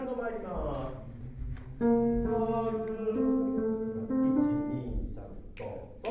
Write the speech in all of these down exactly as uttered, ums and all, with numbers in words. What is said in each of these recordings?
ンド参ります。春いち、に、さん、どうぞ。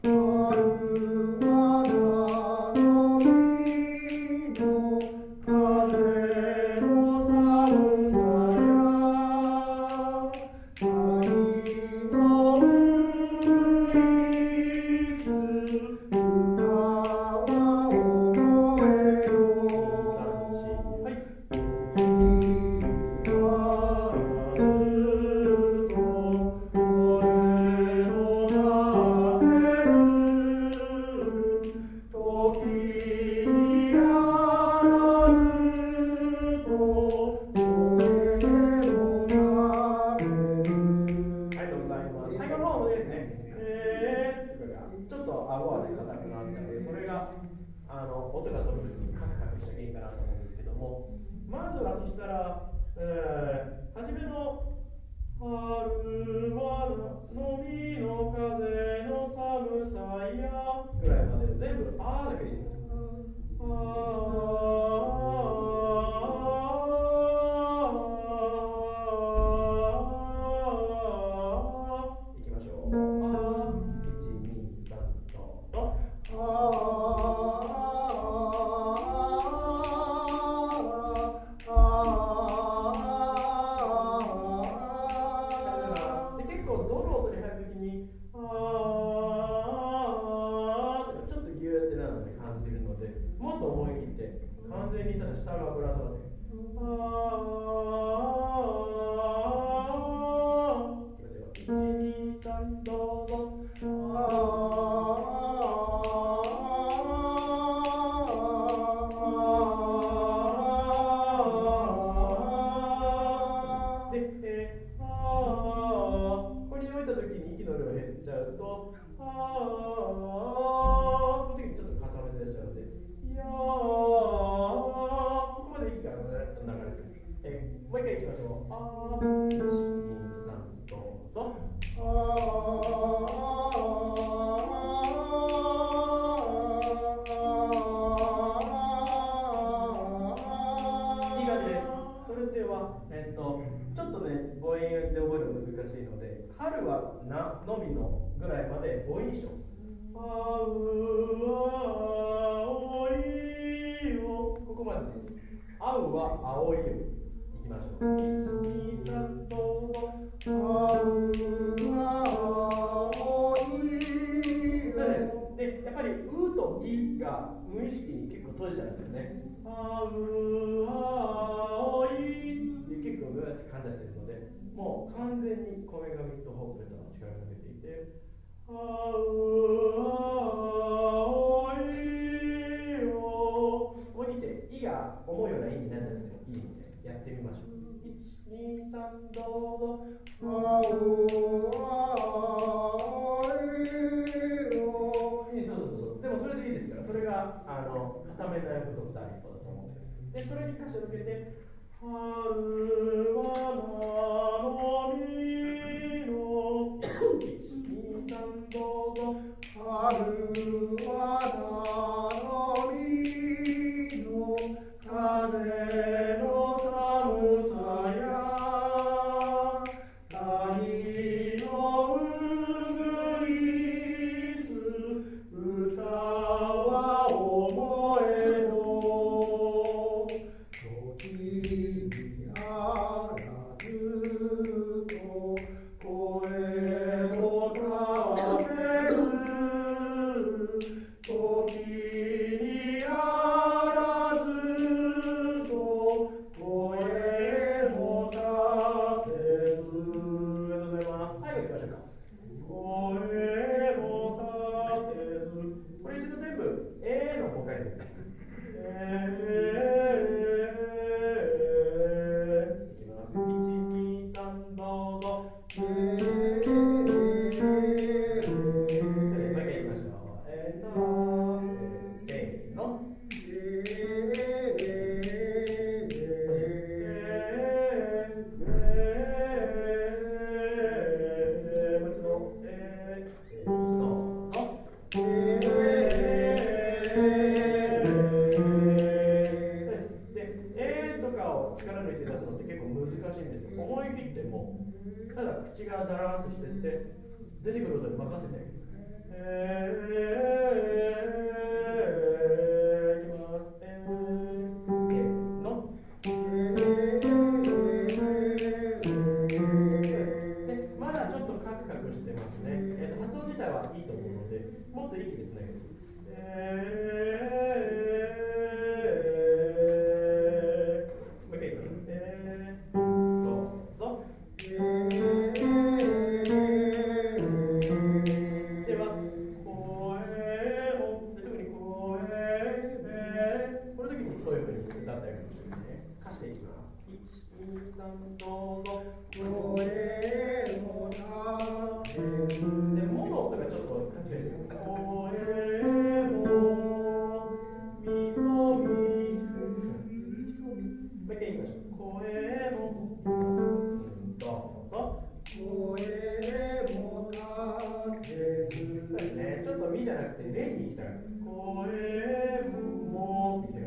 あの音が飛ぶ時にカクカクした原因かなと思うんですけども、まずはそしたら、えー、初めの春はのみの風の寒さやぐらいまで全部あーだけでいい。あーいきましょう。あーいち、に、さん、どうぞ。あーもっと思い切って完全にただ下がぶら下がってあーいきますよ。いち、に、さん、どうぞ。あーで、えー、あーこれに置いた時に息の量減っちゃうとあーこの時にちょっと固めて出しちゃうのでいやーここまで息が流れてる。えー、もう一回いきましょう。あーいち、に、さん、どうぞ。あーいい感じです。それでは、えっと、ちょっとね、母音で覚えるの難しいので、春はなのみのぐらいまで母音章。あうあおいをここまでです。あうは青いをいきましょう。いち、に、さん、どうぞ。あうあおい。そうです。で、やっぱりうといが無意識に結構閉じちゃうんですよね。あうあおいで結構グーって噛んじゃってるので、もう完全にこめかみとほっぺたの力を抜けていて。あうあおいを思い切って「い」が思うような意味になっちゃってもいいのでやってみましょう。いち、に、さん、どうぞ。あうあおいをそうそうそう。でもそれでいいですから、それがあの固めないことの第一歩だと思ってください。でそれに歌詞をつけて「春はなのみの」いち、に、さん、どうぞ。春はなのみの風の寒さや谷のうぐいす歌は思えど時にあいんですよ。思い切ってもうただ口がだらーっとしてって出てくる音に任せてあげる。えー、いきます。えー、せーの。でまだちょっとカクカクしてますね。えーと、発音自体はいいと思うので、もっと息でつなげる。えー、もう一回いきます。えー、どうぞ。では、声を、で特に声、えー、この時にそういうふうに歌ったりかもしれないね。貸していきます。いち、に、さん、どうぞ。声もなで、もの音がちょっと勘違いしてる。声もみそみす。もう一回言いましょう。声もどうぞ。声もたけず。そうですね。ちょっとみじゃなくてレに行きたい。声もみたいな。